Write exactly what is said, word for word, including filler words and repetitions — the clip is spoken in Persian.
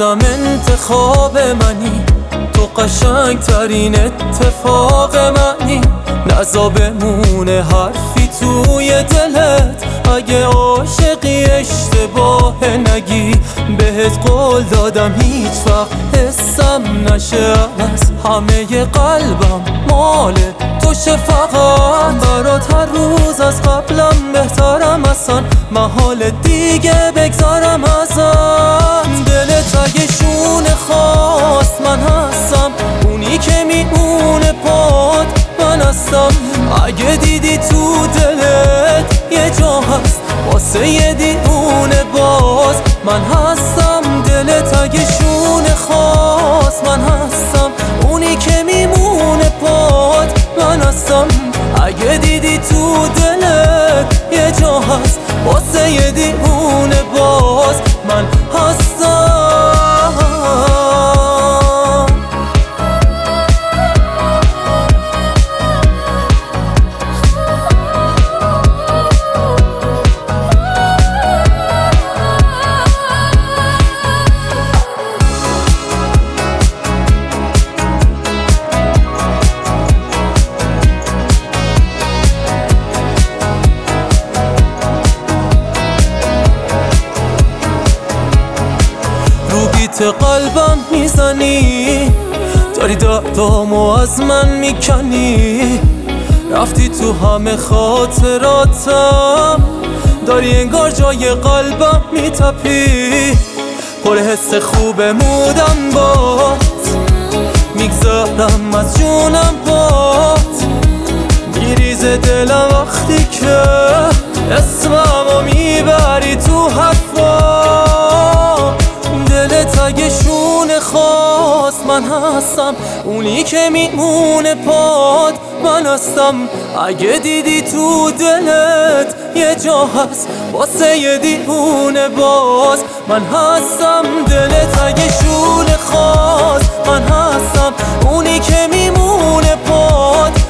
گفتم انتخاب منی، تو قشنگ ترین اتفاق منی. نزا بمونه حرفی توی دلت، اگه عاشقی اشتباه نگی. بهت قول دادم هیچ وقت حسم نشه از همه قلبم مال توشه. فقط برات هر روز از قبلم بهترم، اصلا محال دیگه بگذارم ازم. دلت اگه شونه خواست من هستم، اونی که میمونه پاد من هستم. اگه دیدی تو دلت یه جا هست واسه یه دیوونه باز من هستم. دلت اگه شونه خواست من هستم، اونی که میمونه پاد من هستم. اگه دیدی تو دلت یه جا هست واسه یه دیوونه باز من هستم. بیت قلبم میزنی، داری دردامو از من میکنی. رفتی تو همه خاطراتم، داری انگار جای قلبم میتپی. پر حس خوب مودم بات، میگذارم از جونم بات. میریزه دلم وقتی که اسممو میبری تو حرفا. دلت اگه شونه خواست من هستم، اونی که میمونه پاد من هستم. اگه دیدی تو دلت یه جا هست واسه یه دیوونه باز من هستم. دلت اگه شونه خواست من هستم، اونی که میمونه پاد